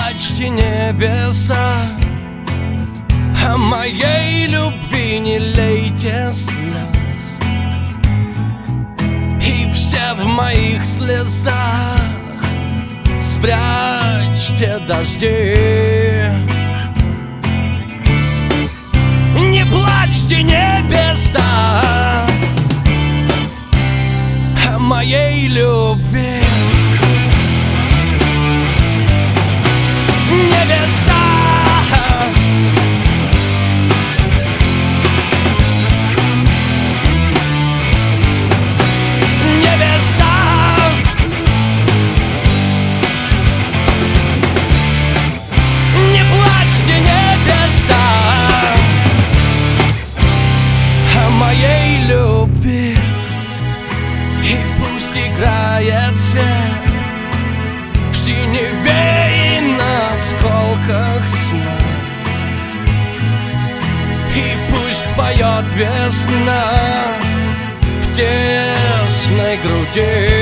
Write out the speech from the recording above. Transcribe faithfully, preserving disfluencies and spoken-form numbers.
плачьте, небеса, о моей любви не лейте слез. И все в моих слезах спрячьте дожди. Не плачьте, небеса, о моей любви. Небеса, небеса, не плачьте, небеса, о моей любви. И пусть играет свет в синеве и на осколках сна, и пусть поет весна в тесной груди.